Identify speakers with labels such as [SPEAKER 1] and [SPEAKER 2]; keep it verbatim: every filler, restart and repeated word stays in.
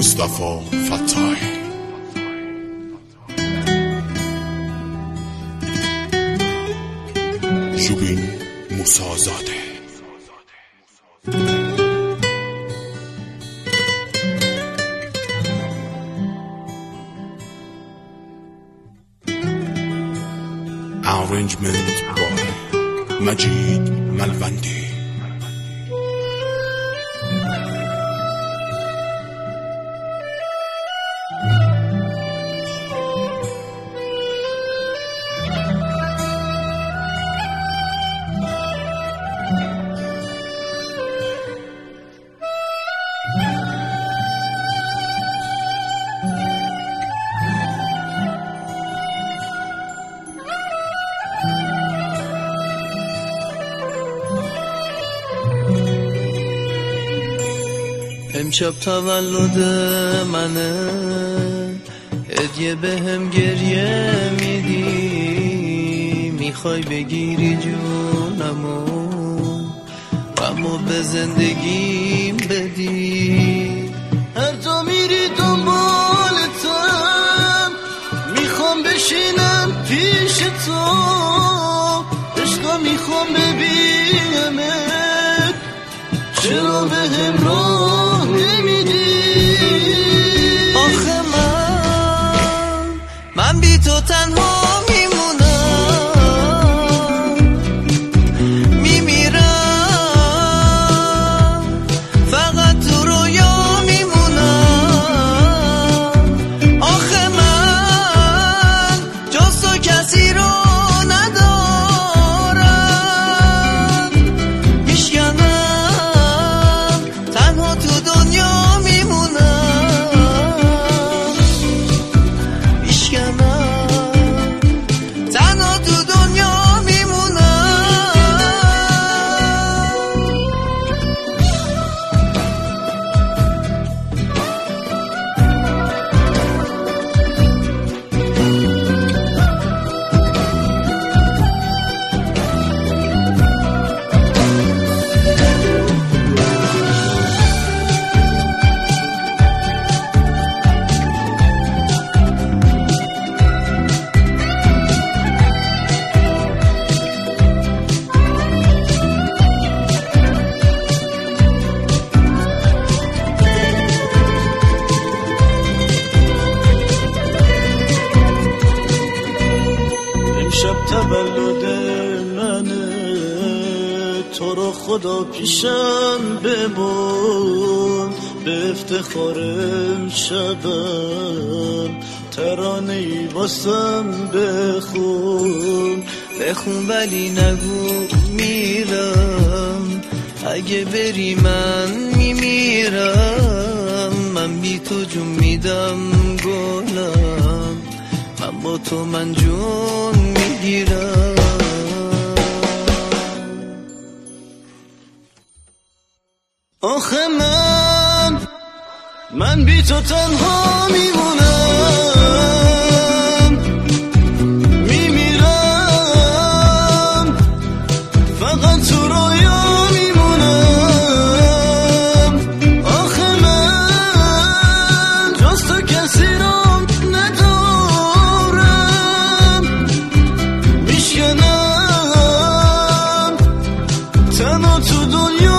[SPEAKER 1] مصطفی فتاحی. جوبین موسی‌زاده. Arrangement by Majid Malvandi.
[SPEAKER 2] امشب تولد منه، هدیه به هم گریه میدی، میخوای بگیری جونمو اما به زندگیم بدی. هر جا میری دنبالتم، میخوام بشینم پیش تو، عشقا میخوام ببینمت، چرا به هم راه نمیدی؟ آخه من من بی تو تنها میمونم، میمیرم فقط تو رویا میمونم. آخه من جز تو کسی رو ندارم، میشکنم تنها تو دنیا میمونم، میشکنم تنها تو دنیا میمونم. امشب تولد منه، تو رو خدا پیشم بمون، به افتخار امشبم ترانه ای واسم بخون. بخون ولی نگو میرم، اگه بری من میمیرم. من بی تو جون میدم گلم، من با تو من جون میگیرم. آخه من من بی تو تنها میمونم، میمیرم فقط تو رویا میمونم. آخه من جز تو کسی رو ندارم، میشکنم تنها تو دنیا